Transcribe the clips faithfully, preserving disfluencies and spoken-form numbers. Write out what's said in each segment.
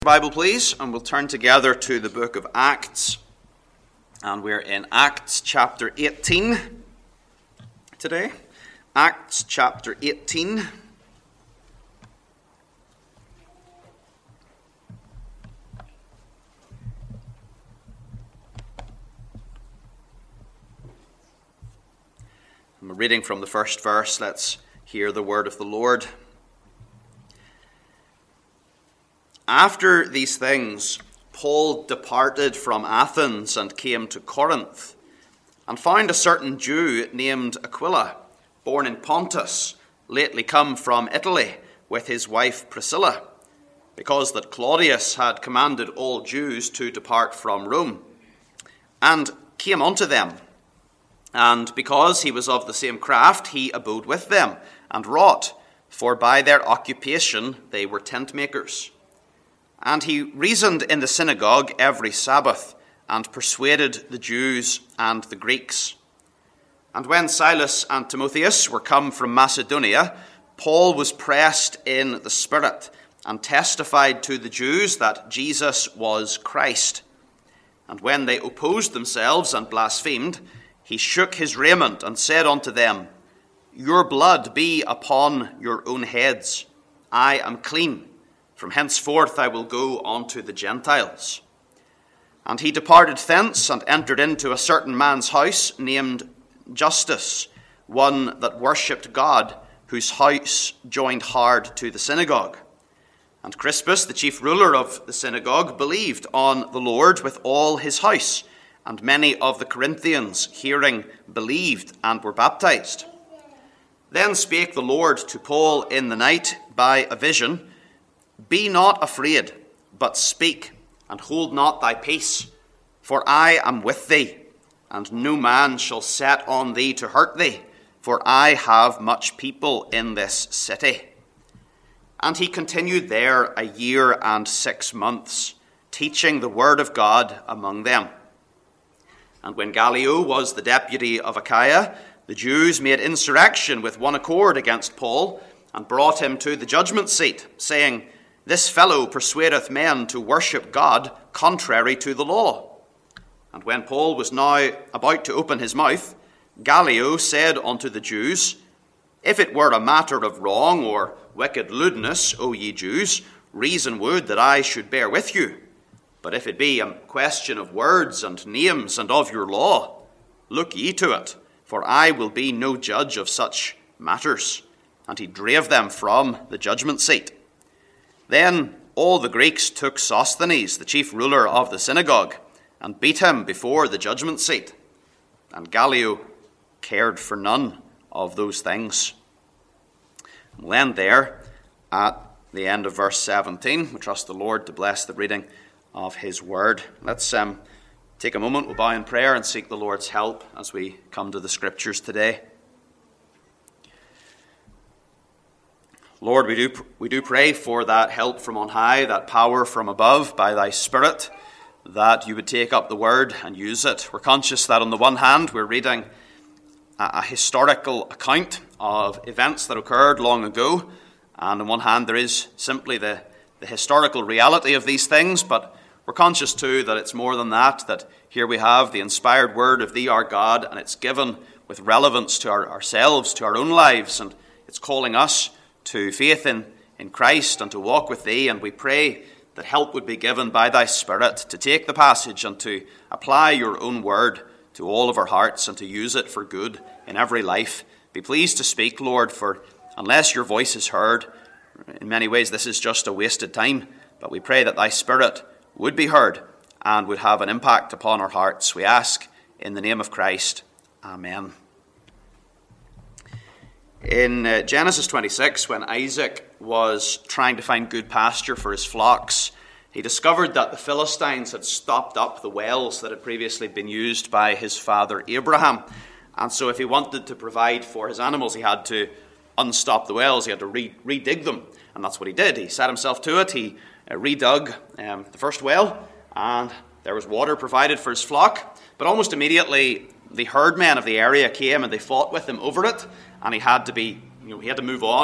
Bible, please, and we'll turn together to the book of Acts. And we're in Acts chapter eighteen today. Acts chapter eighteen. And we're reading from the first verse. Let's hear the word of the Lord. After these things, Paul departed from Athens and came to Corinth, and found a certain Jew named Aquila, born in Pontus, lately come from Italy, with his wife Priscilla, because that Claudius had commanded all Jews to depart from Rome, and came unto them. And because he was of the same craft, he abode with them, and wrought, for by their occupation they were tent makers. And he reasoned in the synagogue every Sabbath, and persuaded the Jews and the Greeks. And when Silas and Timotheus were come from Macedonia, Paul was pressed in the Spirit, and testified to the Jews that Jesus was Christ. And when they opposed themselves and blasphemed, he shook his raiment, and said unto them, Your blood be upon your own heads. I am clean. From henceforth I will go unto the Gentiles. And he departed thence, and entered into a certain man's house, named Justus, one that worshipped God, whose house joined hard to the synagogue. And Crispus, the chief ruler of the synagogue, believed on the Lord with all his house, and many of the Corinthians, hearing, believed and were baptized. Then spake the Lord to Paul in the night by a vision, Be not afraid, but speak, and hold not thy peace, for I am with thee, and no man shall set on thee to hurt thee, for I have much people in this city. And he continued there a year and six months, teaching the word of God among them. And when Gallio was the deputy of Achaia, the Jews made insurrection with one accord against Paul, and brought him to the judgment seat, saying, This fellow persuadeth men to worship God contrary to the law. And when Paul was now about to open his mouth, Gallio said unto the Jews, If it were a matter of wrong or wicked lewdness, O ye Jews, reason would that I should bear with you. But if it be a question of words and names and of your law, look ye to it, for I will be no judge of such matters. And he drave them from the judgment seat. Then all the Greeks took Sosthenes, the chief ruler of the synagogue, and beat him before the judgment seat. And Gallio cared for none of those things. We'll end there at the end of verse seventeen. We trust the Lord to bless the reading of his word. Let's um, take a moment, we'll bow in prayer and seek the Lord's help as we come to the scriptures today. Lord, we do we do pray for that help from on high, that power from above by thy Spirit, that you would take up the word and use it. We're conscious that on the one hand, we're reading a, a historical account of events that occurred long ago, and on one hand, there is simply the, the historical reality of these things, but we're conscious too that it's more than that, that here we have the inspired word of thee, our God, and it's given with relevance to our, ourselves, to our own lives, and it's calling us to faith in, in Christ and to walk with thee. And we pray that help would be given by thy Spirit to take the passage and to apply your own word to all of our hearts and to use it for good in every life. Be pleased to speak, Lord, for unless your voice is heard, in many ways this is just a wasted time. But we pray that thy Spirit would be heard and would have an impact upon our hearts. We ask in the name of Christ. Amen. In uh, Genesis twenty-six, when Isaac was trying to find good pasture for his flocks, he discovered that the Philistines had stopped up the wells that had previously been used by his father Abraham. And so if he wanted to provide for his animals, he had to unstop the wells, he had to re- redig them. And that's what he did. He set himself to it, he uh, redug um, the first well, and there was water provided for his flock. But almost immediately, the herdmen of the area came and they fought with him over it, and he had to be, you know, he had to move on.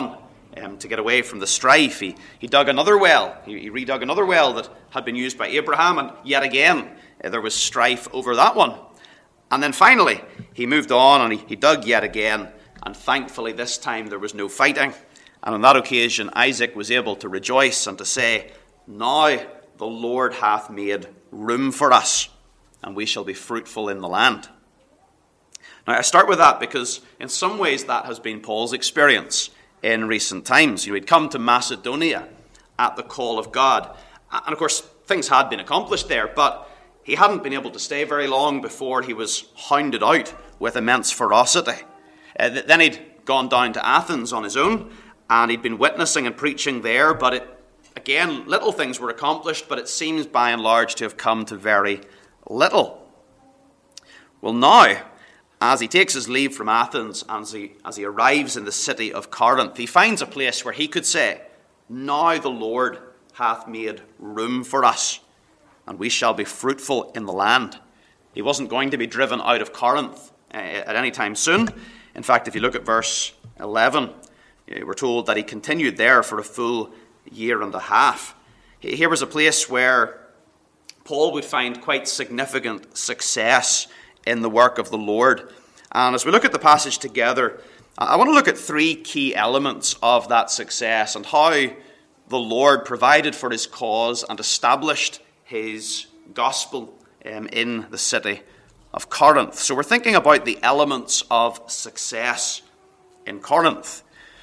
um, to get away from the strife. He, he dug another well. He, he redug another well that had been used by Abraham, and yet again uh, there was strife over that one. And then finally, he moved on and he, he dug yet again, and thankfully this time there was no fighting. And on that occasion, Isaac was able to rejoice and to say, "Now the Lord hath made room for us, and we shall be fruitful in the land." Now, I start with that because in some ways that has been Paul's experience in recent times. You know, he'd come to Macedonia at the call of God. And of course, things had been accomplished there, but he hadn't been able to stay very long before he was hounded out with immense ferocity. Uh, then he'd gone down to Athens on his own, and he'd been witnessing and preaching there, but it, again, little things were accomplished, but it seems by and large to have come to very little. Well, now, as he takes his leave from Athens, and as he, as he arrives in the city of Corinth, he finds a place where he could say, "Now the Lord hath made room for us, and we shall be fruitful in the land." He wasn't going to be driven out of Corinth uh, at any time soon. In fact, if you look at verse eleven, we're told that he continued there for a full year and a half. Here was a place where Paul would find quite significant success in the work of the Lord. And as we look at the passage together, I want to look at three key elements of that success and how the Lord provided for his cause and established his gospel um, in the city of Corinth. So we're thinking about the elements of success in Corinth.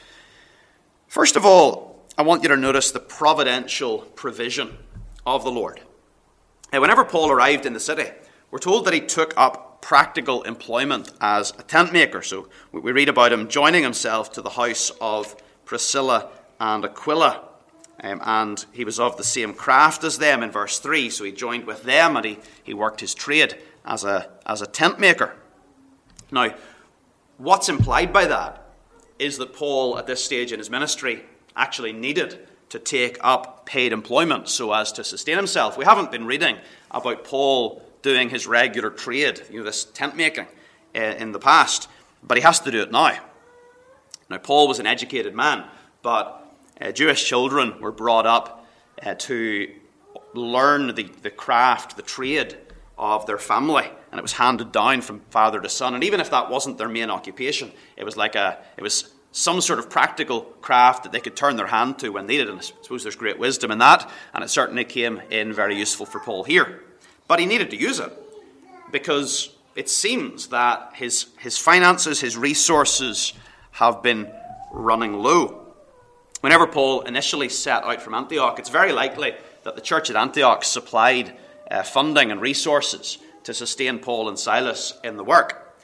First of all, I want you to notice the providential provision of the Lord. Now, whenever Paul arrived in the city, we're told that he took up practical employment as a tent maker. So we read about him joining himself to the house of Priscilla and Aquila. Um, and he was of the same craft as them in verse three. So he joined with them and he, he worked his trade as a, as a tent maker. Now, what's implied by that is that Paul, at this stage in his ministry, actually needed to take up paid employment so as to sustain himself. We haven't been reading about Paul doing his regular trade, you know, this tent making uh, in the past, but he has to do it now. Now, Paul was an educated man, but uh, Jewish children were brought up uh, to learn the, the craft, the trade of their family, and it was handed down from father to son. And even if that wasn't their main occupation, it was like a, it was some sort of practical craft that they could turn their hand to when needed. And I suppose there's great wisdom in that, and it certainly came in very useful for Paul here. But he needed to use it because it seems that his, his finances, his resources have been running low. Whenever Paul initially set out from Antioch, it's very likely that the church at Antioch supplied uh, funding and resources to sustain Paul and Silas in the work.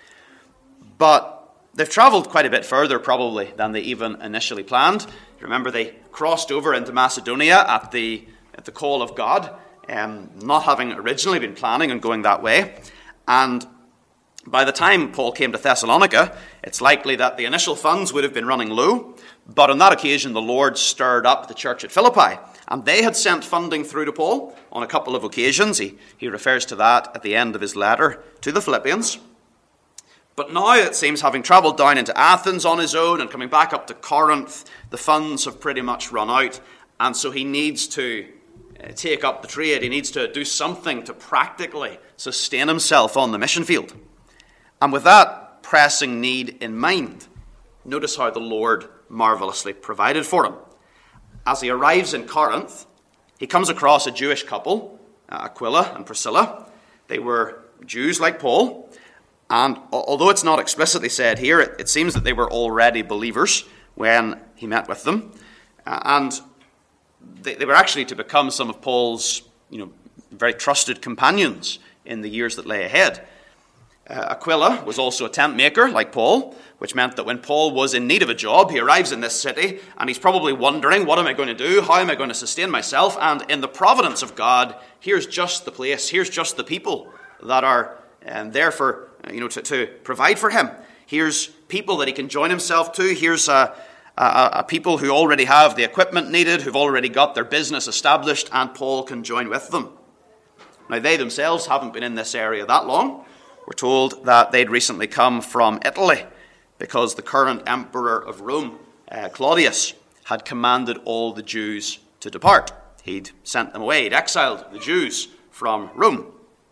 But they've travelled quite a bit further probably than they even initially planned. Remember, they crossed over into Macedonia at the, at the call of God, Um, not having originally been planning on going that way. And by the time Paul came to Thessalonica, it's likely that the initial funds would have been running low. But on that occasion, the Lord stirred up the church at Philippi, and they had sent funding through to Paul on a couple of occasions. He, he refers to that at the end of his letter to the Philippians. But now, it seems, having travelled down into Athens on his own and coming back up to Corinth, the funds have pretty much run out, and so he needs to take up the trade. He needs to do something to practically sustain himself on the mission field. And with that pressing need in mind, notice how the Lord marvelously provided for him. As he arrives in Corinth, he comes across a Jewish couple, uh, Aquila and Priscilla. They were Jews like Paul, and although it's not explicitly said here, it, it seems that they were already believers when he met with them. Uh, and They, they were actually to become some of Paul's, you know, very trusted companions in the years that lay ahead. Uh, Aquila was also a tent maker, like Paul, which meant that when Paul was in need of a job, he arrives in this city, and he's probably wondering, what am I going to do? How am I going to sustain myself? And in the providence of God, here's just the place, here's just the people that are um, there for, you know, to, to provide for him. Here's people that he can join himself to. Here's a Uh, uh, people who already have the equipment needed, who've already got their business established, and Paul can join with them. Now, they themselves haven't been in this area that long. We're told that they'd recently come from Italy because the current emperor of Rome, uh, Claudius, had commanded all the Jews to depart. He'd sent them away. He'd exiled the Jews from Rome.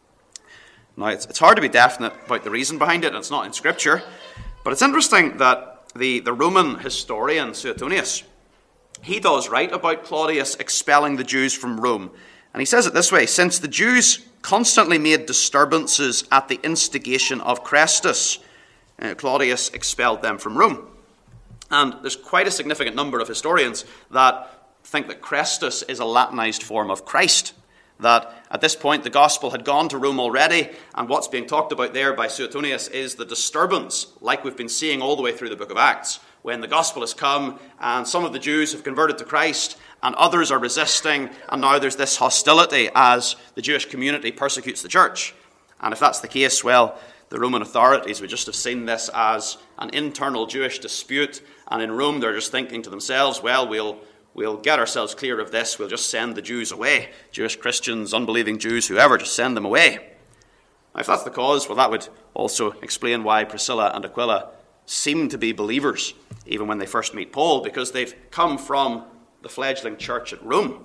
Now, it's, it's hard to be definite about the reason behind it, and it's not in Scripture, but it's interesting that the, the Roman historian Suetonius, he does write about Claudius expelling the Jews from Rome. And he says it this way: since the Jews constantly made disturbances at the instigation of Chrestus, uh, Claudius expelled them from Rome. And there's quite a significant number of historians that think that Chrestus is a Latinized form of Christ. That at this point the gospel had gone to Rome already, and what's being talked about there by Suetonius is the disturbance, like we've been seeing all the way through the book of Acts, when the gospel has come and some of the Jews have converted to Christ and others are resisting, and now there's this hostility as the Jewish community persecutes the church. And if that's the case, well, the Roman authorities would just have seen this as an internal Jewish dispute, and in Rome they're just thinking to themselves, well, we'll We'll get ourselves clear of this. We'll just send the Jews away. Jewish Christians, unbelieving Jews, whoever, just send them away. Now, if that's the cause, well, that would also explain why Priscilla and Aquila seem to be believers, even when they first meet Paul, because they've come from the fledgling church at Rome.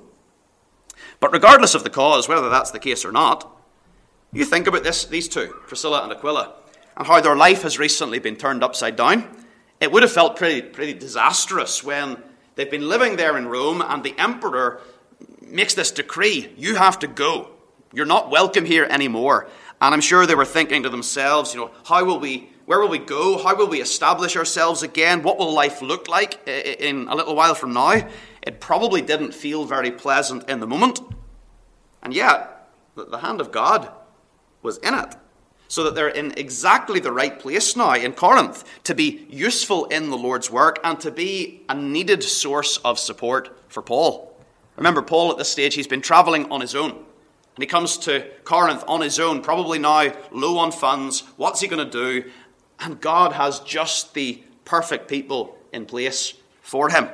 But regardless of the cause, whether that's the case or not, you think about this, these two, Priscilla and Aquila, and how their life has recently been turned upside down. It would have felt pretty, pretty disastrous when they've been living there in Rome, and the emperor makes this decree: you have to go. You're not welcome here anymore. And I'm sure they were thinking to themselves, you know, how will we, where will we go? How will we establish ourselves again? What will life look like in a little while from now? It probably didn't feel very pleasant in the moment. And yet, the hand of God was in it, so that they're in exactly the right place now in Corinth to be useful in the Lord's work and to be a needed source of support for Paul. Remember, Paul at this stage, he's been traveling on his own. And he comes to Corinth on his own, probably now low on funds. What's he going to do? And God has just the perfect people in place for him.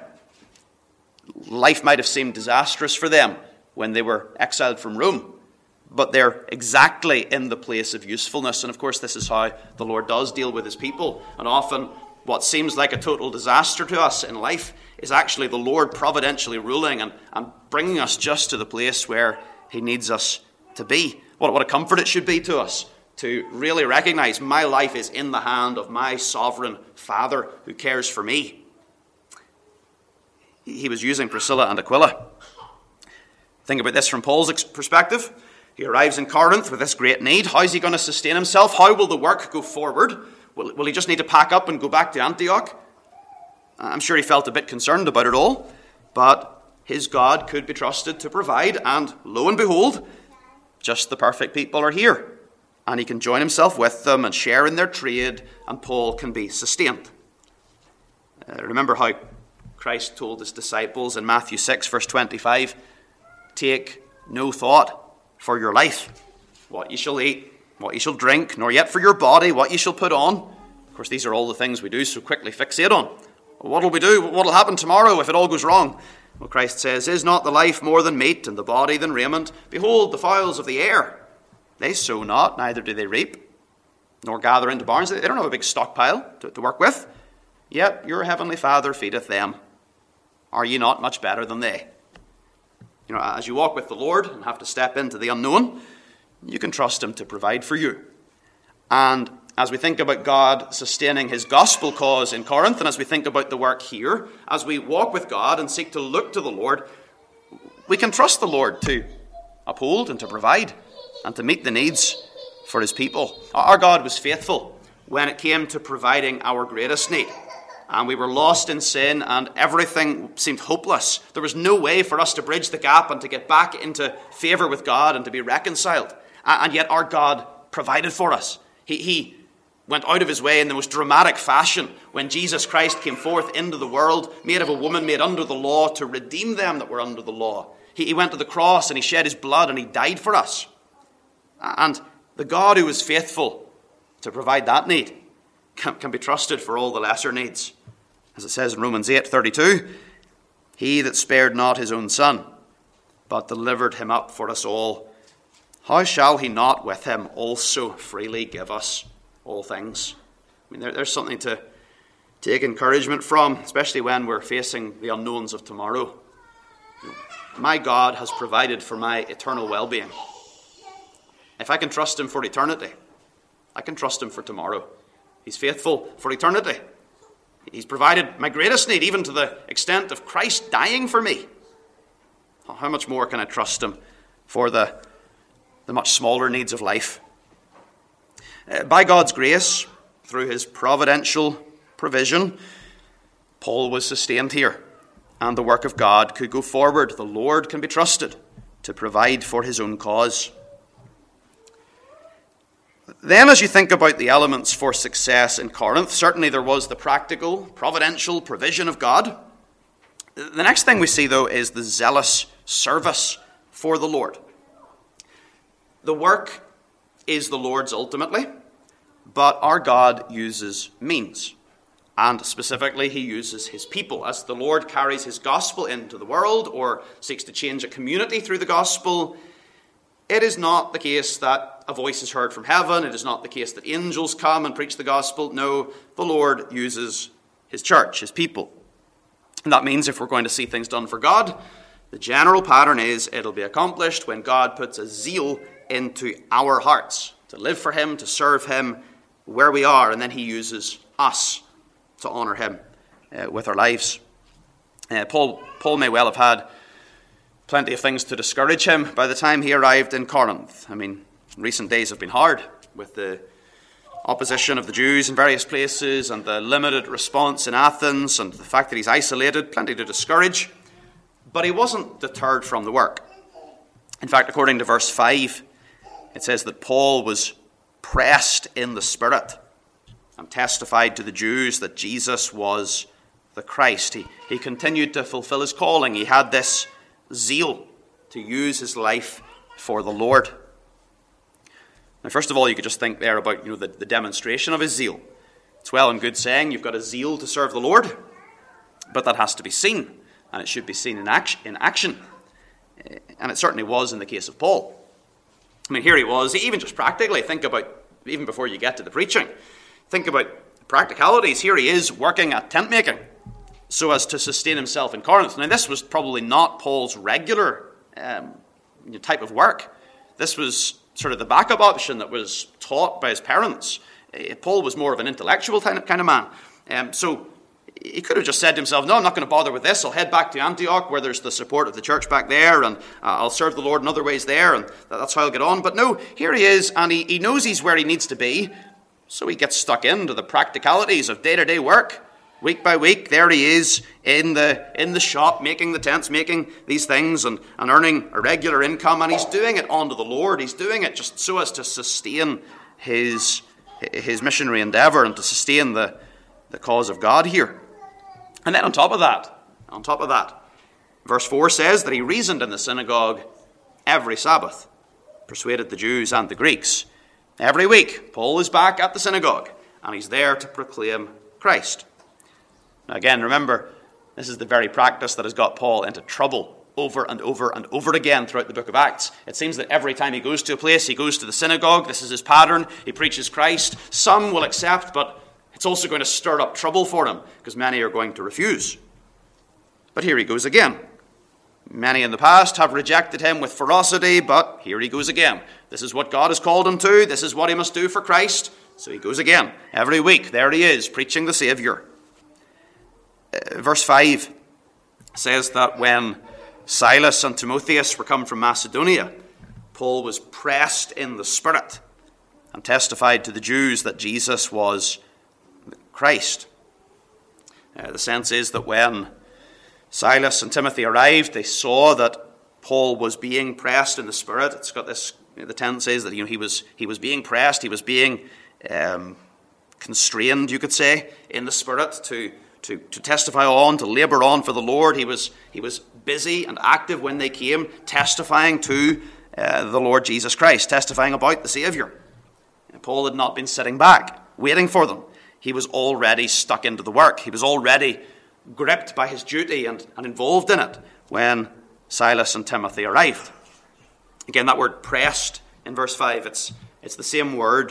Life might have seemed disastrous for them when they were exiled from Rome, but they're exactly in the place of usefulness. And of course, this is how the Lord does deal with his people. And often what seems like a total disaster to us in life is actually the Lord providentially ruling and, and bringing us just to the place where he needs us to be. What, what a comfort it should be to us to really recognize my life is in the hand of my sovereign Father who cares for me. He was using Priscilla and Aquila. Think about this from Paul's perspective. He arrives in Corinth with this great need. How is he going to sustain himself? How will the work go forward? Will, will he just need to pack up and go back to Antioch? I'm sure he felt a bit concerned about it all, but his God could be trusted to provide, and lo and behold, just the perfect people are here. And he can join himself with them and share in their trade, and Paul can be sustained. Uh, remember how Christ told his disciples in Matthew six, verse twenty-five, take no thought for your life, what ye shall eat, what ye shall drink, nor yet for your body, what ye shall put on. Of course, these are all the things we do so quickly fixate on. Well, what will we do? What will happen tomorrow if it all goes wrong? Well, Christ says, is not the life more than meat, and the body than raiment? Behold, the fowls of the air. They sow not, neither do they reap, nor gather into barns. They don't have a big stockpile to, to work with. Yet your heavenly Father feedeth them. Are ye not much better than they? You know, as you walk with the Lord and have to step into the unknown, you can trust him to provide for you. And as we think about God sustaining his gospel cause in Corinth, and as we think about the work here, as we walk with God and seek to look to the Lord, we can trust the Lord to uphold and to provide and to meet the needs for his people. Our God was faithful when it came to providing our greatest need. And we were lost in sin, and everything seemed hopeless. There was no way for us to bridge the gap and to get back into favor with God and to be reconciled. And yet our God provided for us. He, he went out of his way in the most dramatic fashion when Jesus Christ came forth into the world, made of a woman, made under the law, to redeem them that were under the law. He, he went to the cross and he shed his blood and he died for us. And the God who is faithful to provide that need can, can be trusted for all the lesser needs. As it says in Romans eight thirty-two, he that spared not his own son, but delivered him up for us all, how shall he not with him also freely give us all things? I mean, there, there's something to, take encouragement from, especially when we're facing the unknowns of tomorrow. My God has provided for my eternal well-being. If I can trust him for eternity, I can trust him for tomorrow. He's faithful for eternity. He's provided my greatest need, even to the extent of Christ dying for me. How much more can I trust him for the, the much smaller needs of life? Uh, by God's grace, through his providential provision, Paul was sustained here, and the work of God could go forward. The Lord can be trusted to provide for his own cause. Then, as you think about the elements for success in Corinth, certainly there was the practical, providential provision of God. The next thing we see, though, is the zealous service for the Lord. The work is the Lord's ultimately, but our God uses means. And specifically, he uses his people. As the Lord carries his gospel into the world or seeks to change a community through the gospel, it is not the case that a voice is heard from heaven. It is not the case that angels come and preach the gospel. No, the Lord uses his church, his people. And that means if we're going to see things done for God, the general pattern is it'll be accomplished when God puts a zeal into our hearts to live for him, to serve him where we are, and then he uses us to honor him uh, with our lives. Uh, Paul, Paul may well have had plenty of things to discourage him by the time he arrived in Corinth. I mean, recent days have been hard with the opposition of the Jews in various places and the limited response in Athens and the fact that he's isolated, plenty to discourage. But he wasn't deterred from the work. In fact, according to verse five, it says that Paul was pressed in the Spirit and testified to the Jews that Jesus was the Christ. He, he continued to fulfill his calling. He had this zeal to use his life for the Lord. Now, first of all, you could just think there about you know the, the demonstration of his zeal. It's well and good saying you've got a zeal to serve the Lord, but that has to be seen, and it should be seen in action. In action. And it certainly was in the case of Paul. I mean, here he was, even just practically, think about, even before you get to the preaching, think about practicalities. Here he is working at tent making so as to sustain himself in Corinth. Now, this was probably not Paul's regular um, type of work. This was sort of the backup option that was taught by his parents. Uh, Paul was more of an intellectual kind of, kind of man. Um, so he could have just said to himself, no, I'm not going to bother with this. I'll head back to Antioch where there's the support of the church back there, and uh, I'll serve the Lord in other ways there, and that's how I'll get on. But no, here he is, and he, he knows he's where he needs to be, so he gets stuck into the practicalities of day-to-day work. Week by week, there he is in the in the shop, making the tents, making these things, and, and earning a regular income, and he's doing it unto the Lord. He's doing it just so as to sustain his, his missionary endeavor and to sustain the, the cause of God here. And then on top of that, on top of that, verse four says that he reasoned in the synagogue every Sabbath, persuaded the Jews and the Greeks. Every week, Paul is back at the synagogue, and he's there to proclaim Christ. Now again, remember, this is the very practice that has got Paul into trouble over and over and over again throughout the book of Acts. It seems that every time he goes to a place, he goes to the synagogue. This is his pattern. He preaches Christ. Some will accept, but it's also going to stir up trouble for him because many are going to refuse. But here he goes again. Many in the past have rejected him with ferocity, but here he goes again. This is what God has called him to. This is what he must do for Christ. So he goes again. Every week, there he is, preaching the Savior. Uh, verse five says that when Silas and Timotheus were come from Macedonia, Paul was pressed in the Spirit and testified to the Jews that Jesus was Christ. Uh, the sense is that when Silas and Timothy arrived, they saw that Paul was being pressed in the Spirit. It's got this, the tense says that you know he was he was being pressed, he was being um, constrained, you could say, in the Spirit to To, to testify on, to labour on for the Lord. He was he was busy and active when they came, testifying to uh, the Lord Jesus Christ, testifying about the Saviour. And Paul had not been sitting back, waiting for them. He was already stuck into the work. He was already gripped by his duty and, and involved in it when Silas and Timothy arrived. Again, that word pressed in verse five, it's, it's the same word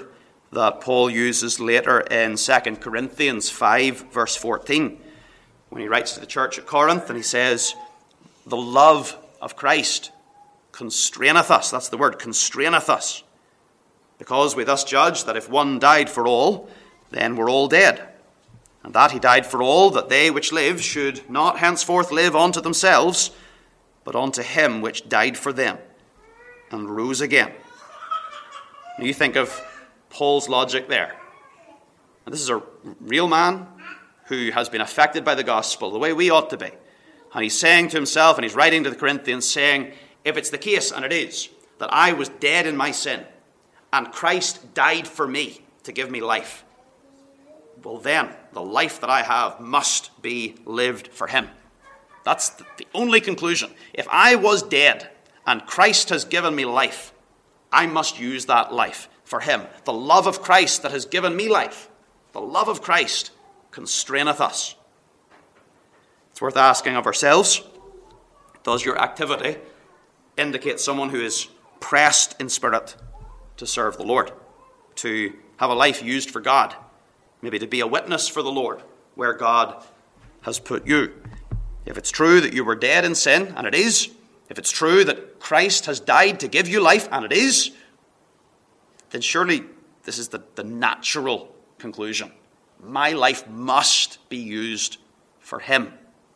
that Paul uses later in Second Corinthians five, verse fourteen, when he writes to the church at Corinth and he says, "The love of Christ constraineth us." That's the word, constraineth us. "Because we thus judge that if one died for all, then we're all dead. And that he died for all, that they which live should not henceforth live unto themselves, but unto him which died for them, and rose again." Now you think of Paul's logic there. And this is a real man who has been affected by the gospel the way we ought to be. And he's saying to himself, and he's writing to the Corinthians, saying, if it's the case, and it is, that I was dead in my sin, and Christ died for me to give me life, well then, the life that I have must be lived for him. That's the only conclusion. If I was dead, and Christ has given me life, I must use that life for him. The love of Christ that has given me life, the love of Christ constraineth us. It's worth asking of ourselves, does your activity indicate someone who is pressed in spirit to serve the Lord, to have a life used for God, maybe to be a witness for the Lord where God has put you? If it's true that you were dead in sin, and it is, if it's true that Christ has died to give you life, and it is, then surely this is the, the natural conclusion. My life must be used for him.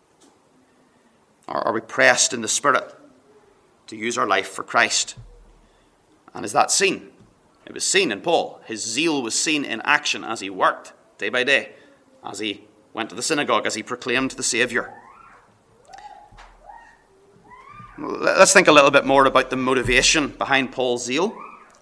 Or are we pressed in the spirit to use our life for Christ? And is that seen? It was seen in Paul. His zeal was seen in action as he worked day by day, as he went to the synagogue, as he proclaimed the Saviour. Let's think a little bit more about the motivation behind Paul's zeal.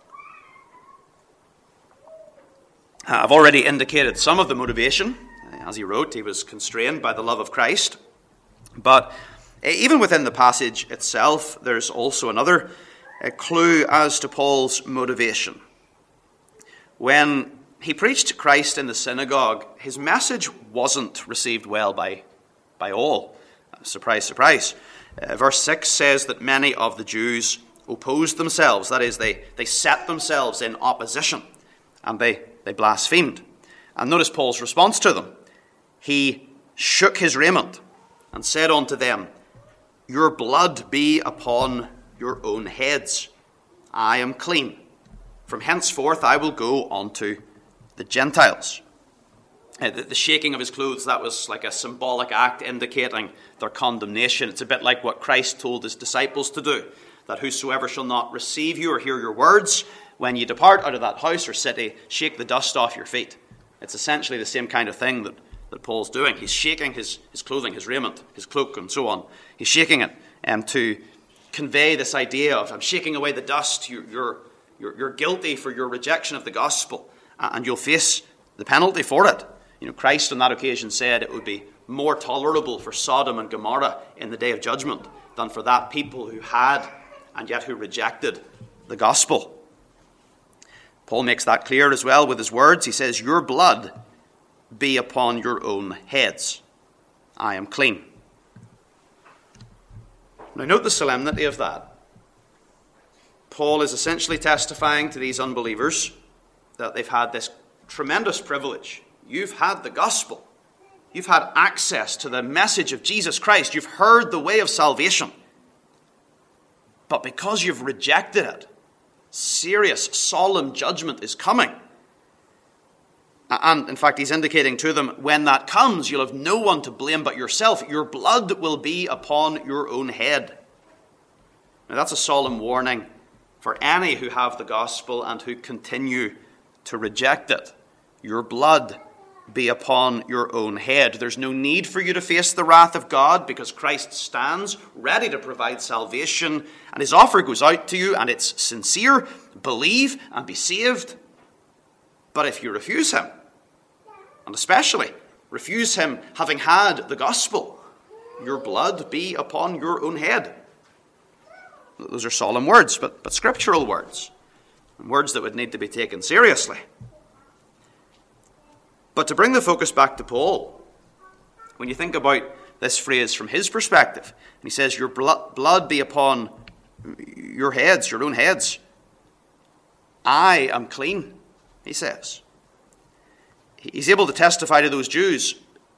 I've already indicated some of the motivation. As he wrote, he was constrained by the love of Christ. But even within the passage itself, there's also another clue as to Paul's motivation. When he preached Christ in the synagogue, his message wasn't received well by, by all. Surprise, surprise. Uh, verse six says that many of the Jews opposed themselves. That is, they, they set themselves in opposition, and they, they blasphemed. And notice Paul's response to them. He shook his raiment and said unto them, "Your blood be upon your own heads. I am clean. From henceforth I will go unto the Gentiles." Uh, the, the shaking of his clothes, that was like a symbolic act indicating their condemnation. It's a bit like what Christ told his disciples to do, that whosoever shall not receive you or hear your words, when you depart out of that house or city, shake the dust off your feet. It's essentially the same kind of thing that, that Paul's doing. He's shaking his, his clothing, his raiment, his cloak, and so on. He's shaking it um, to convey this idea of, I'm shaking away the dust. You, you're, you're, you're guilty for your rejection of the gospel, and you'll face the penalty for it. You know, Christ on that occasion said it would be more tolerable for Sodom and Gomorrah in the day of judgment than for that people who had and yet who rejected the gospel. Paul makes that clear as well with his words. He says, "Your blood be upon your own heads. I am clean." Now note the solemnity of that. Paul is essentially testifying to these unbelievers that they've had this tremendous privilege. You've had the gospel. You've had access to the message of Jesus Christ. You've heard the way of salvation. But because you've rejected it, serious, solemn judgment is coming. And in fact, he's indicating to them, when that comes, you'll have no one to blame but yourself. Your blood will be upon your own head. Now that's a solemn warning for any who have the gospel and who continue to reject it. Your blood be upon your own head. There's no need for you to face the wrath of God because Christ stands ready to provide salvation, and his offer goes out to you, and it's sincere. Believe and be saved. But if you refuse him, and especially refuse him having had the gospel, your blood be upon your own head. Those are solemn words, but, but scriptural words, and words that would need to be taken seriously. But to bring the focus back to Paul, when you think about this phrase from his perspective, and he says, your blood be upon your heads, your own heads. I am clean. he says. He's able to testify to those Jews,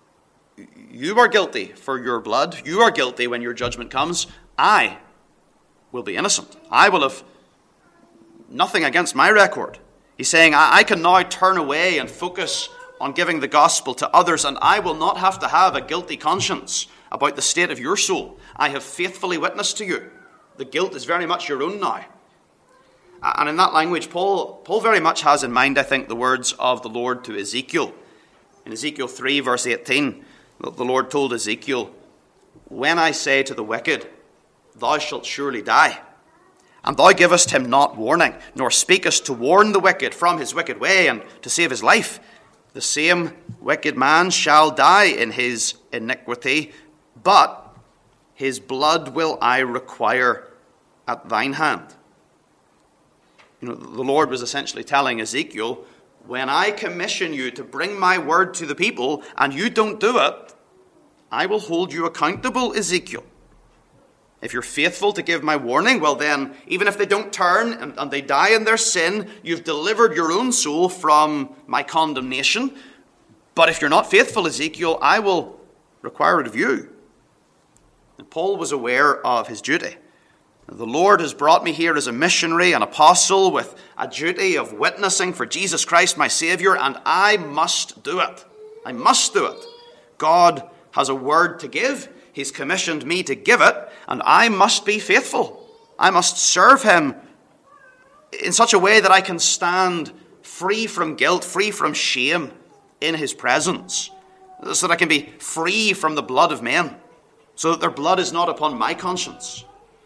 you are guilty for your blood. You are guilty when your judgment comes. I will be innocent. I will have nothing against my record. He's saying, I, I can now turn away and focus on giving the gospel to others, and I will not have to have a guilty conscience about the state of your soul. I have faithfully witnessed to you. The guilt is very much your own now. And in that language, Paul, Paul very much has in mind, I think, the words of the Lord to Ezekiel. In Ezekiel three, verse eighteen, the Lord told Ezekiel, when I say to the wicked, thou shalt surely die, and thou givest him not warning, nor speakest to warn the wicked from his wicked way and to save his life, the same wicked man shall die in his iniquity, but his blood will I require at thine hand. You know, the Lord was essentially telling Ezekiel, when I commission you to bring my word to the people and you don't do it, I will hold you accountable, Ezekiel. If you're faithful to give my warning, well then, even if they don't turn and, and they die in their sin, you've delivered your own soul from my condemnation. But if you're not faithful, Ezekiel, I will require it of you. And Paul was aware of his duty. The Lord has brought me here as a missionary, an apostle, with a duty of witnessing for Jesus Christ, my Savior, and I must do it. I must do it. God has a word to give. He's commissioned me to give it, and I must be faithful. I must serve him in such a way that I can stand free from guilt, free from shame in his presence, so that I can be free from the blood of men, so that their blood is not upon my conscience.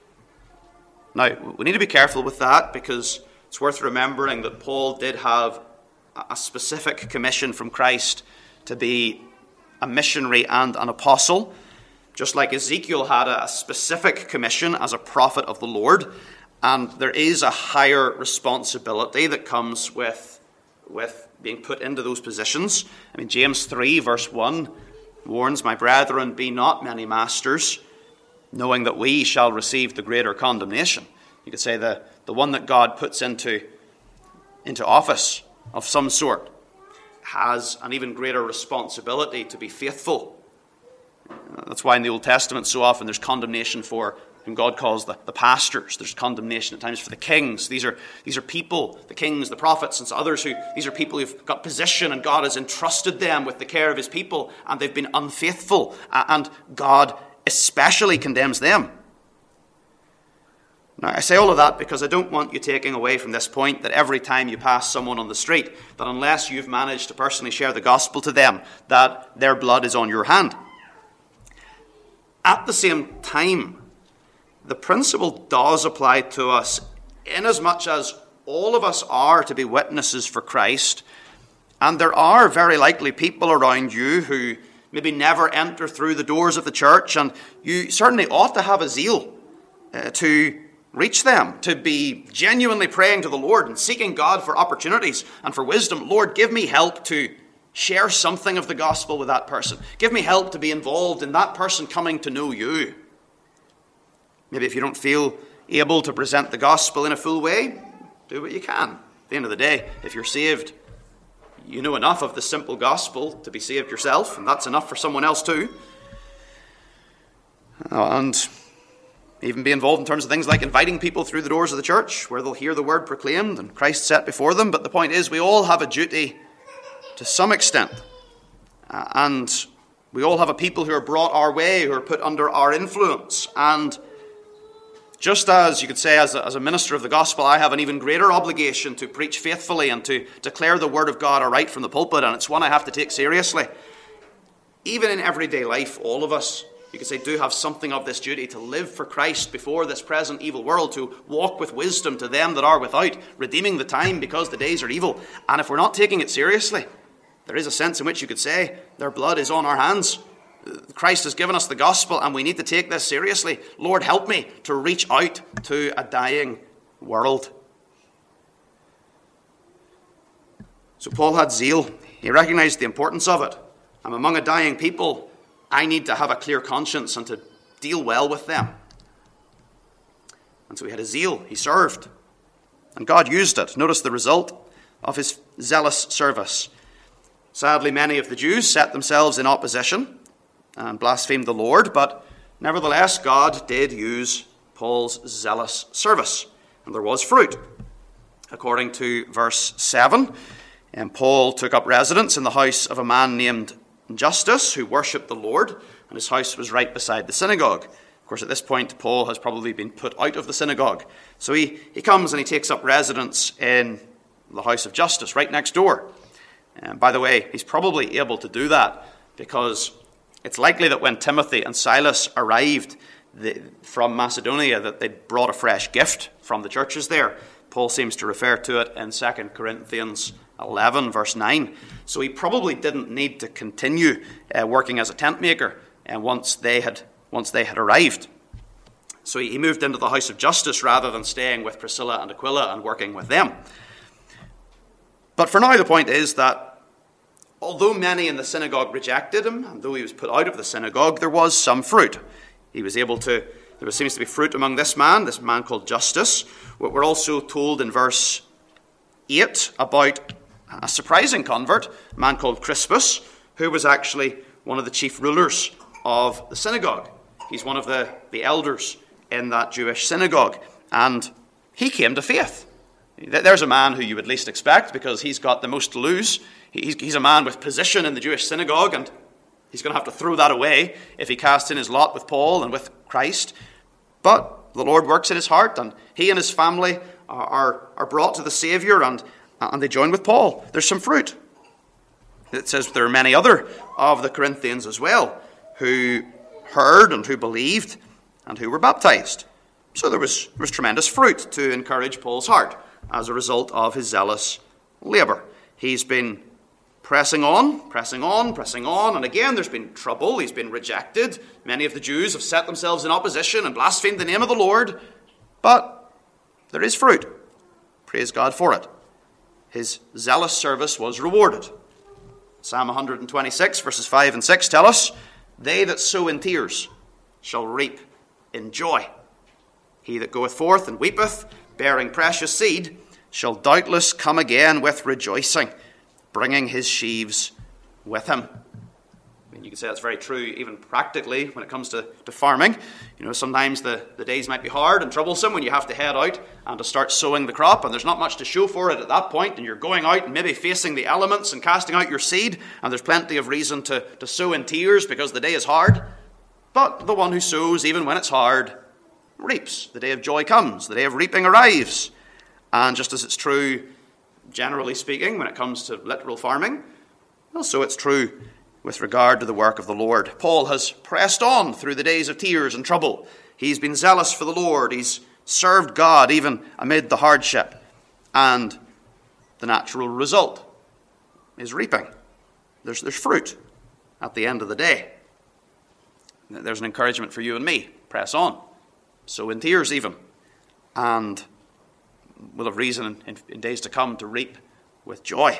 Now, we need to be careful with that, because it's worth remembering that Paul did have a specific commission from Christ to be a missionary and an apostle, just like Ezekiel had a specific commission as a prophet of the Lord. And there is a higher responsibility that comes with, with being put into those positions. I mean, James three, verse one warns, my brethren, be not many masters, knowing that we shall receive the greater condemnation. You could say the, the one that God puts into, into office of some sort has an even greater responsibility to be faithful. That's why in the Old Testament so often there's condemnation for whom God calls the, the pastors. There's condemnation at times for the kings. These are, these are people, the kings, the prophets, and others who, these are people who've got position and God has entrusted them with the care of his people and they've been unfaithful, and God especially condemns them. Now, I say all of that because I don't want you taking away from this point that every time you pass someone on the street, that unless you've managed to personally share the gospel to them, that their blood is on your hand. At the same time, the principle does apply to us inasmuch as all of us are to be witnesses for Christ, and there are very likely people around you who maybe never enter through the doors of the church, and you certainly ought to have a zeal uh, to reach them, to be genuinely praying to the Lord and seeking God for opportunities and for wisdom. Lord, give me help to share something of the gospel with that person. Give me help to be involved in that person coming to know you. Maybe if you don't feel able to present the gospel in a full way, do what you can. At the end of the day, if you're saved, you know enough of the simple gospel to be saved yourself, and that's enough for someone else too. And even be involved in terms of things like inviting people through the doors of the church where they'll hear the word proclaimed and Christ set before them. But the point is, we all have a duty to some extent. Uh, and we all have a people who are brought our way, who are put under our influence. And just as you could say, as a, as a minister of the gospel, I have an even greater obligation to preach faithfully and to declare the word of God aright from the pulpit, and it's one I have to take seriously. Even in everyday life, all of us, you could say, do have something of this duty to live for Christ before this present evil world, to walk with wisdom to them that are without, redeeming the time because the days are evil. And if we're not taking it seriously, there is a sense in which you could say their blood is on our hands. Christ has given us the gospel and we need to take this seriously. Lord, help me to reach out to a dying world. So Paul had zeal. He recognized the importance of it. I'm among a dying people. I need to have a clear conscience and to deal well with them. And so he had a zeal. He served. And God used it. Notice the result of his zealous service. Sadly, many of the Jews set themselves in opposition and blasphemed the Lord, but nevertheless, God did use Paul's zealous service, and there was fruit. According to verse seven, and Paul took up residence in the house of a man named Justus, who worshipped the Lord, and his house was right beside the synagogue. Of course, at this point, Paul has probably been put out of the synagogue. So he, he comes and he takes up residence in the house of Justus, right next door. And by the way, he's probably able to do that because it's likely that when Timothy and Silas arrived the, from Macedonia, that they brought a fresh gift from the churches there. Paul seems to refer to it in Second Corinthians eleven, verse nine. So he probably didn't need to continue uh, working as a tent maker uh, once they had once they had arrived. So he moved into the house of Justus rather than staying with Priscilla and Aquila and working with them. But for now, the point is that although many in the synagogue rejected him, and though he was put out of the synagogue, there was some fruit. He was able to, there seems to be fruit among this man, this man called Justus. We're also told in verse eight about a surprising convert, a man called Crispus, who was actually one of the chief rulers of the synagogue. He's one of the, the elders in that Jewish synagogue, and he came to faith. There's a man who you would least expect because he's got the most to lose. He's, he's a man with position in the Jewish synagogue, and he's going to have to throw that away if he casts in his lot with Paul and with Christ. But the Lord works in his heart, and he and his family are, are, are brought to the Saviour, and, and they join with Paul. There's some fruit. It says there are many other of the Corinthians as well who heard and who believed and who were baptized. So there was, there was tremendous fruit to encourage Paul's heart as a result of his zealous labour. He's been pressing on, pressing on, pressing on, and again there's been trouble. He's been rejected. Many of the Jews have set themselves in opposition and blasphemed the name of the Lord. But there is fruit. Praise God for it. His zealous service was rewarded. Psalm one twenty-six verses five and six tell us, "They that sow in tears shall reap in joy. He that goeth forth and weepeth, bearing precious seed, shall doubtless come again with rejoicing, bringing his sheaves with him." I mean, you can say that's very true even practically when it comes to, to farming. You know, sometimes the, the days might be hard and troublesome when you have to head out and to start sowing the crop, and there's not much to show for it at that point, and you're going out and maybe facing the elements and casting out your seed, and there's plenty of reason to, to sow in tears because the day is hard. But the one who sows, even when it's hard, reaps. The day of joy comes. The day of reaping arrives. And just as it's true, generally speaking, when it comes to literal farming, well, so it's true with regard to the work of the Lord. Paul has pressed on through the days of tears and trouble. He's been zealous for the Lord. He's served God even amid the hardship. And the natural result is reaping. There's, there's fruit at the end of the day. There's an encouragement for you and me. Press on. Sow in tears even. And we'll have reason in, in days to come to reap with joy.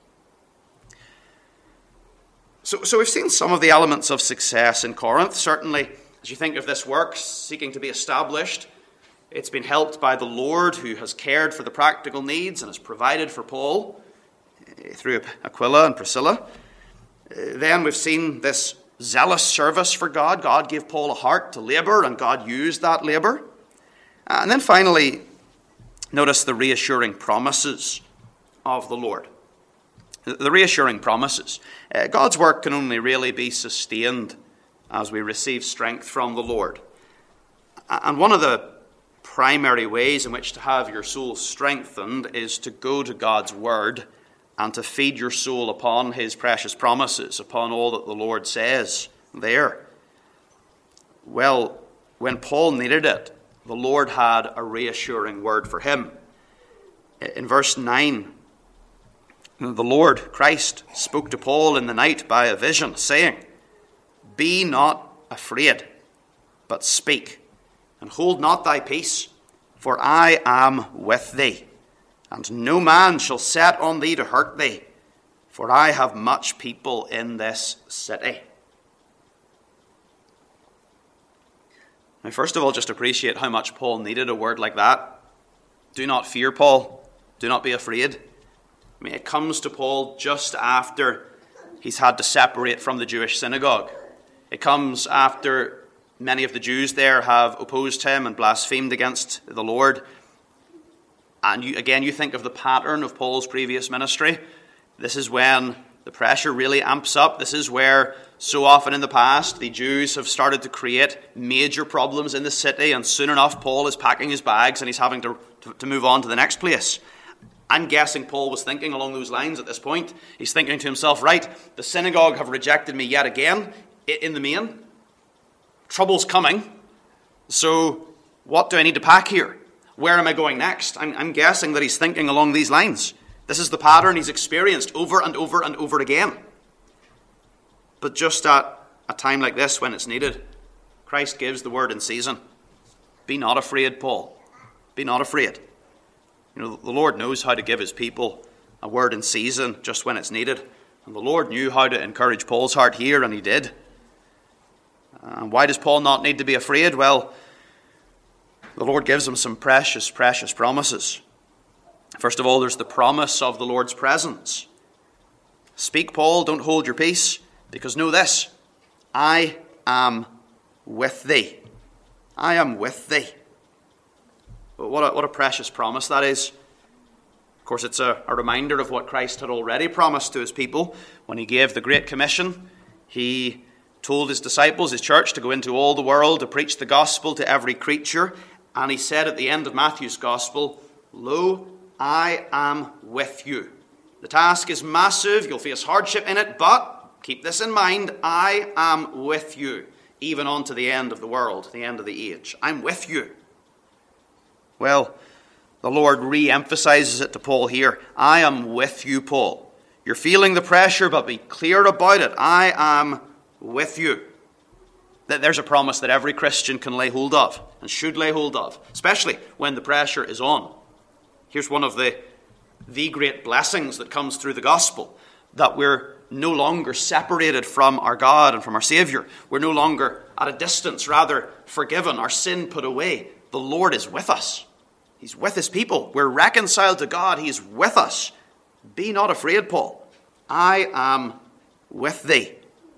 So, so we've seen some of the elements of success in Corinth. Certainly, as you think of this work seeking to be established, it's been helped by the Lord, who has cared for the practical needs and has provided for Paul through Aquila and Priscilla. Then we've seen this zealous service for God. God gave Paul a heart to labour, and God used that labour. And then finally, notice the reassuring promises of the Lord. The reassuring promises. Uh, God's work can only really be sustained as we receive strength from the Lord. And one of the primary ways in which to have your soul strengthened is to go to God's word and to feed your soul upon his precious promises, upon all that the Lord says there. Well, when Paul needed it, the Lord had a reassuring word for him. In verse nine, the Lord, Christ, spoke to Paul in the night by a vision, saying, "Be not afraid, but speak, and hold not thy peace, for I am with thee, and no man shall set on thee to hurt thee, for I have much people in this city." Now, first of all, just appreciate how much Paul needed a word like that. Do not fear, Paul. Do not be afraid. I mean, it comes to Paul just after he's had to separate from the Jewish synagogue. It comes after many of the Jews there have opposed him and blasphemed against the Lord. And you, again, you think of the pattern of Paul's previous ministry. This is when the pressure really amps up. This is where so often in the past the Jews have started to create major problems in the city, and soon enough Paul is packing his bags and he's having to, to, to move on to the next place. I'm guessing Paul was thinking along those lines at this point. He's thinking to himself, right, the synagogue have rejected me yet again in the main. Trouble's coming. So what do I need to pack here? Where am I going next? I'm, I'm guessing that he's thinking along these lines. This is the pattern he's experienced over and over and over again. But just at a time like this, when it's needed, Christ gives the word in season. Be not afraid, Paul. Be not afraid. You know, the Lord knows how to give his people a word in season just when it's needed. And the Lord knew how to encourage Paul's heart here, and he did. And why does Paul not need to be afraid? Well, the Lord gives him some precious, precious promises. First of all, there's the promise of the Lord's presence. Speak, Paul, don't hold your peace, because know this, I am with thee. I am with thee. What a, what a precious promise that is. Of course, it's a, a reminder of what Christ had already promised to his people. When he gave the Great Commission, he told his disciples, his church, to go into all the world, to preach the gospel to every creature. And he said at the end of Matthew's gospel, Lo, I am with you. The task is massive, you'll face hardship in it, but keep this in mind, I am with you, even on to the end of the world, the end of the age. I'm with you. Well, the Lord re-emphasizes it to Paul here. I am with you, Paul. You're feeling the pressure, but be clear about it. I am with you. There's a promise that every Christian can lay hold of and should lay hold of, especially when the pressure is on. Here's one of the, the great blessings that comes through the gospel, that we're no longer separated from our God and from our Savior. We're no longer at a distance, rather forgiven, our sin put away. The Lord is with us. He's with his people. We're reconciled to God. He's with us. Be not afraid, Paul. I am with thee.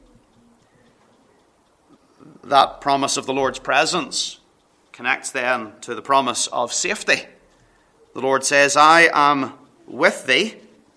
That promise of the Lord's presence connects then to the promise of safety. The Lord says, I am with thee,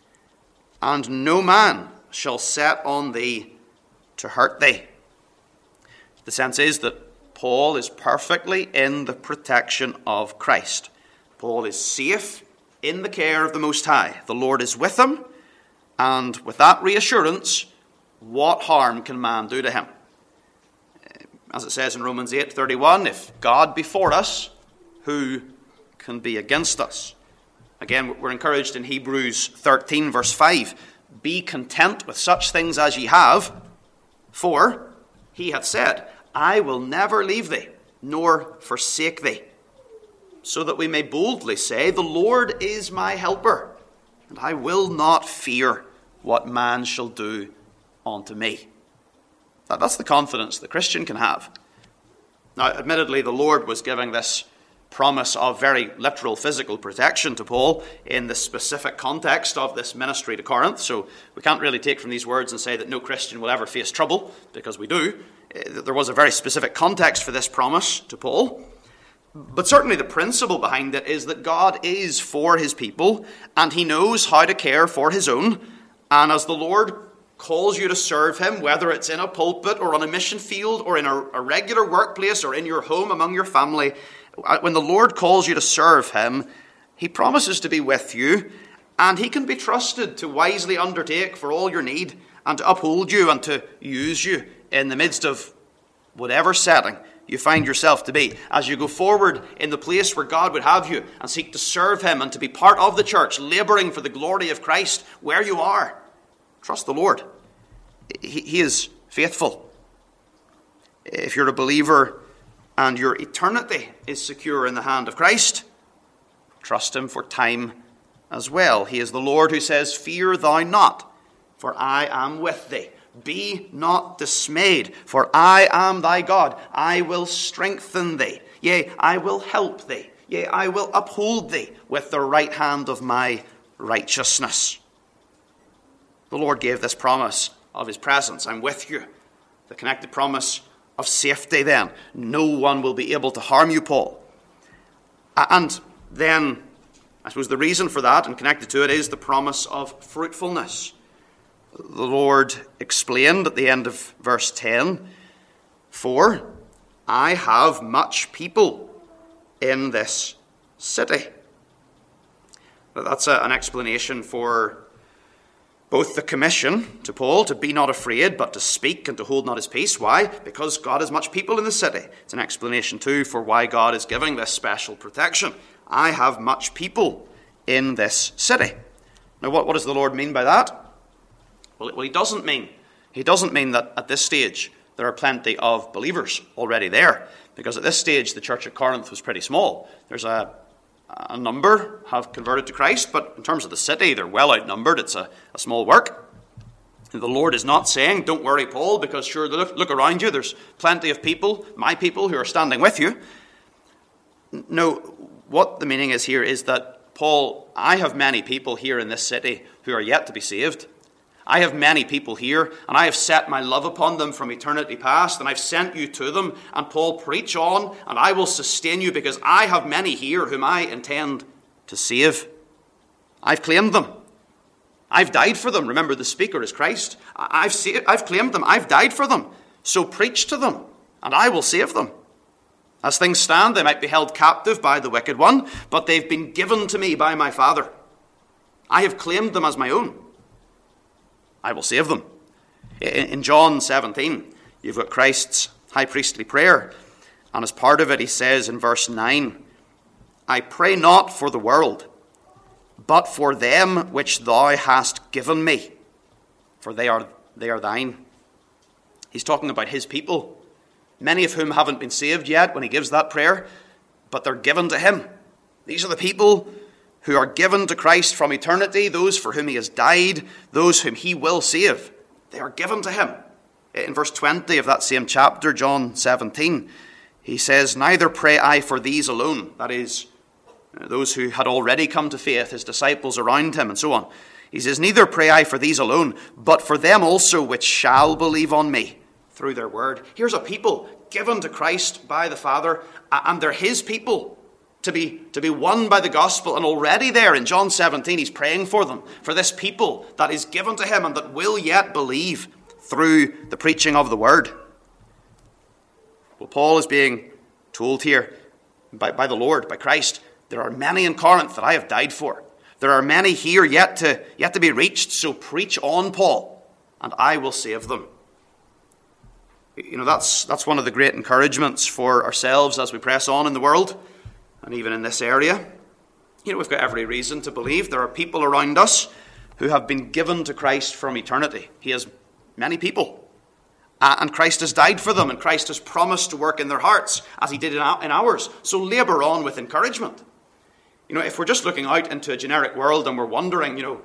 and no man shall set on thee to hurt thee. The sense is that Paul is perfectly in the protection of Christ. Paul is safe in the care of the Most High. The Lord is with him, and with that reassurance, what harm can man do to him? As it says in Romans eight thirty-one, if God be for us, who can be against us? Again, we're encouraged in Hebrews thirteen, verse five. Be content with such things as ye have, for he hath said, I will never leave thee, nor forsake thee. So that we may boldly say, the Lord is my helper, and I will not fear what man shall do unto me. That's the confidence the Christian can have. Now, admittedly, the Lord was giving this promise of very literal physical protection to Paul in the specific context of this ministry to Corinth. So we can't really take from these words and say that no Christian will ever face trouble, because we do. There was a very specific context for this promise to Paul. But certainly the principle behind it is that God is for his people, and he knows how to care for his own. And as the Lord calls you to serve him, whether it's in a pulpit or on a mission field or in a, a regular workplace or in your home among your family, when the Lord calls you to serve him, he promises to be with you, and he can be trusted to wisely undertake for all your need and to uphold you and to use you in the midst of whatever setting you find yourself to be. As you go forward in the place where God would have you and seek to serve him and to be part of the church, laboring for the glory of Christ where you are, trust the Lord. He, he is faithful. If you're a believer and your eternity is secure in the hand of Christ, trust him for time as well. He is the Lord who says, fear thou not, for I am with thee. Be not dismayed, for I am thy God. I will strengthen thee. Yea, I will help thee. Yea, I will uphold thee with the right hand of my righteousness. The Lord gave this promise of his presence. I'm with you. The connected promise of safety then. No one will be able to harm you, Paul. And then, I suppose the reason for that, and connected to it, is the promise of fruitfulness. The Lord explained at the end of verse ten, "For I have much people in this city." That's a, an explanation for both the commission to Paul to be not afraid, but to speak and to hold not his peace. Why? Because God has much people in the city. It's an explanation too for why God is giving this special protection. I have much people in this city. Now, what, what does the Lord mean by that? Well, well, he doesn't mean, he doesn't mean that at this stage there are plenty of believers already there. Because at this stage the church at Corinth was pretty small. There's a A number have converted to Christ, but in terms of the city, they're well outnumbered. It's a, a small work. And the Lord is not saying, don't worry, Paul, because sure, look, look around you. There's plenty of people, my people, who are standing with you. No, what the meaning is here is that, Paul, I have many people here in this city who are yet to be saved. I have many people here, and I have set my love upon them from eternity past, and I've sent you to them. And Paul, preach on, and I will sustain you, because I have many here whom I intend to save. I've claimed them. I've died for them. Remember, the speaker is Christ. I've saved, I've claimed them. I've died for them. So preach to them, and I will save them. As things stand, they might be held captive by the wicked one, but they've been given to me by my Father. I have claimed them as my own. I will save them. In John seventeen, you've got Christ's high priestly prayer. And as part of it, he says in verse nine, I pray not for the world, but for them which thou hast given me, for they are, they are thine. He's talking about his people, many of whom haven't been saved yet when he gives that prayer, but they're given to him. These are the people who are given to Christ from eternity, those for whom he has died, those whom he will save. They are given to him. In verse twenty of that same chapter, John seventeen, he says, neither pray I for these alone, that is, those who had already come to faith, his disciples around him and so on. He says, neither pray I for these alone, but for them also which shall believe on me through their word. Here's a people given to Christ by the Father, and they're his people. To be, to be won by the gospel, and already there in John seventeen, he's praying for them, for this people that is given to him and that will yet believe through the preaching of the word. Well, Paul is being told here by, by the Lord, by Christ, there are many in Corinth that I have died for. There are many here yet to, yet to be reached, so preach on, Paul, and I will save them. You know, that's, that's one of the great encouragements for ourselves as we press on in the world. And even in this area, you know, we've got every reason to believe there are people around us who have been given to Christ from eternity. He has many people. Uh, and Christ has died for them, and Christ has promised to work in their hearts, as he did in, our, in ours. So labour on with encouragement. You know, if we're just looking out into a generic world and we're wondering, you know,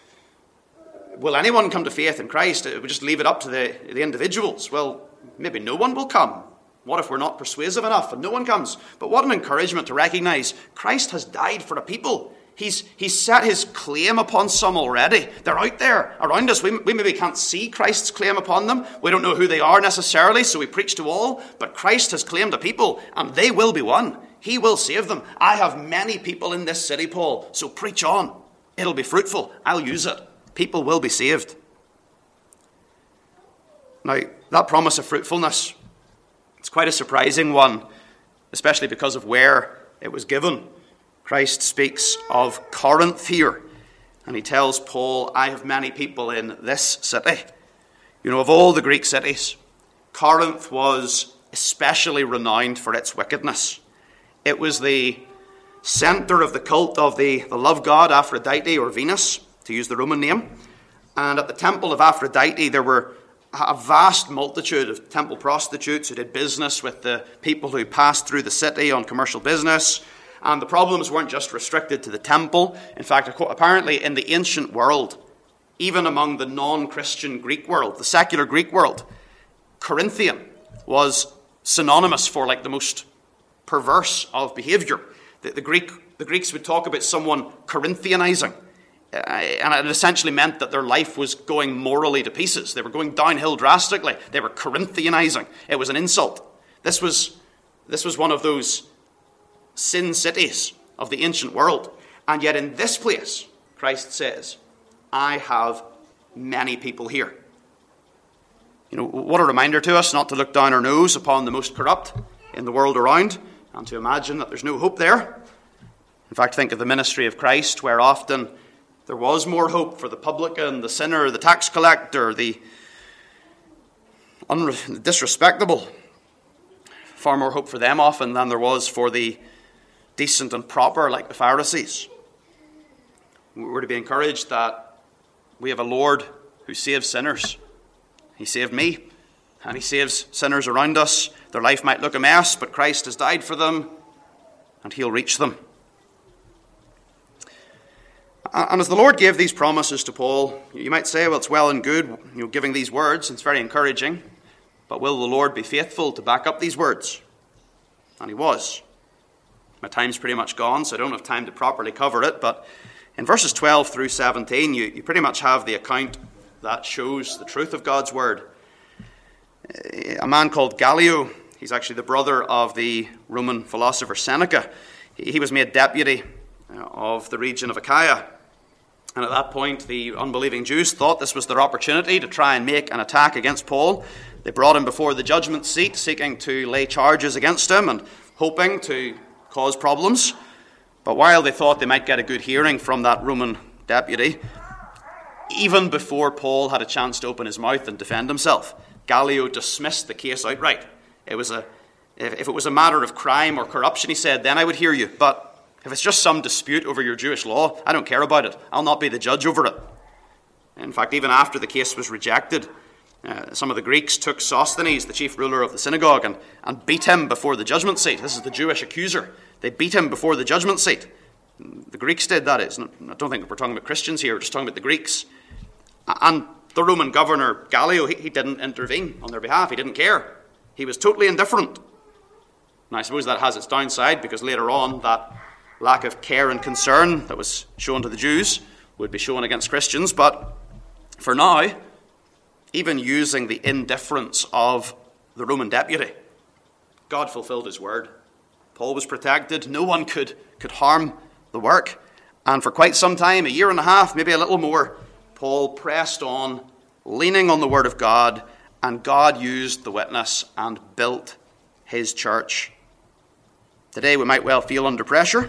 will anyone come to faith in Christ? We just leave it up to the, the individuals. Well, maybe no one will come. What if we're not persuasive enough and no one comes? But what an encouragement to recognize Christ has died for a people. He's, he's set his claim upon some already. They're out there around us. We, we maybe can't see Christ's claim upon them. We don't know who they are necessarily, so we preach to all. But Christ has claimed a people, and they will be won. He will save them. I have many people in this city, Paul, so preach on. It'll be fruitful. I'll use it. People will be saved. Now, that promise of fruitfulness, it's quite a surprising one, especially because of where it was given. Christ speaks of Corinth here, and he tells Paul, I have many people in this city. You know, of all the Greek cities, Corinth was especially renowned for its wickedness. It was the center of the cult of the, the love god Aphrodite, or Venus, to use the Roman name. And at the temple of Aphrodite, there were a vast multitude of temple prostitutes who did business with the people who passed through the city on commercial business. And the problems weren't just restricted to the temple. In fact, apparently in the ancient world, even among the non-Christian Greek world, the secular Greek world, Corinthian was synonymous for like the most perverse of behavior. The, the, Greek, the Greeks would talk about someone Corinthianizing. and it essentially meant that their life was going morally to pieces. They were going downhill drastically. They were Corinthianizing. It was an insult. This was, this was one of those sin cities of the ancient world. And yet in this place, Christ says, I have many people here. You know, what a reminder to us not to look down our nose upon the most corrupt in the world around and to imagine that there's no hope there. In fact, think of the ministry of Christ, where often there was more hope for the publican, the sinner, the tax collector, the unre- disrespectable. Far more hope for them often than there was for the decent and proper, like the Pharisees. We're to be encouraged that we have a Lord who saves sinners. He saved me, and he saves sinners around us. Their life might look a mess, but Christ has died for them, and he'll reach them. And as the Lord gave these promises to Paul, you might say, well, it's well and good, you know, giving these words. It's very encouraging. But will the Lord be faithful to back up these words? And he was. My time's pretty much gone, so I don't have time to properly cover it. But in verses twelve through seventeen, you, you pretty much have the account that shows the truth of God's word. A man called Gallio, he's actually the brother of the Roman philosopher Seneca. He was made deputy of the region of Achaia. And at that point, the unbelieving Jews thought this was their opportunity to try and make an attack against Paul. They brought him before the judgment seat, seeking to lay charges against him and hoping to cause problems. But while they thought they might get a good hearing from that Roman deputy, even before Paul had a chance to open his mouth and defend himself, Gallio dismissed the case outright. It was a, if it was a matter of crime or corruption, he said, then I would hear you. But if it's just some dispute over your Jewish law, I don't care about it. I'll not be the judge over it. In fact, even after the case was rejected, uh, some of the Greeks took Sosthenes, the chief ruler of the synagogue, and, and beat him before the judgment seat. This is the Jewish accuser. They beat him before the judgment seat. The Greeks did, that is. I don't think we're talking about Christians here. We're just talking about the Greeks. And the Roman governor, Gallio, he, he didn't intervene on their behalf. He didn't care. He was totally indifferent. And I suppose that has its downside, because later on, that lack of care and concern that was shown to the Jews would be shown against Christians. But for now, even using the indifference of the Roman deputy, God fulfilled his word. Paul was protected. No one could, could harm the work. And for quite some time, a year and a half, maybe a little more, Paul pressed on, leaning on the word of God, and God used the witness and built his church. Today we might well feel under pressure,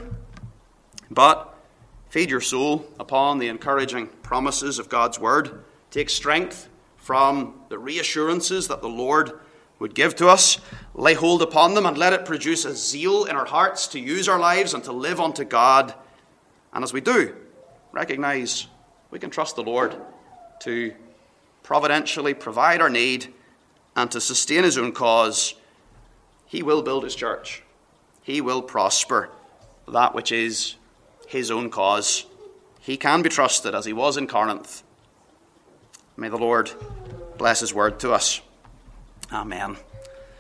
but feed your soul upon the encouraging promises of God's word. Take strength from the reassurances that the Lord would give to us. Lay hold upon them and let it produce a zeal in our hearts to use our lives and to live unto God. And as we do, recognize we can trust the Lord to providentially provide our need and to sustain his own cause. He will build his church. He will prosper that which is his own cause. He can be trusted as he was in Corinth. May the Lord bless his word to us. Amen.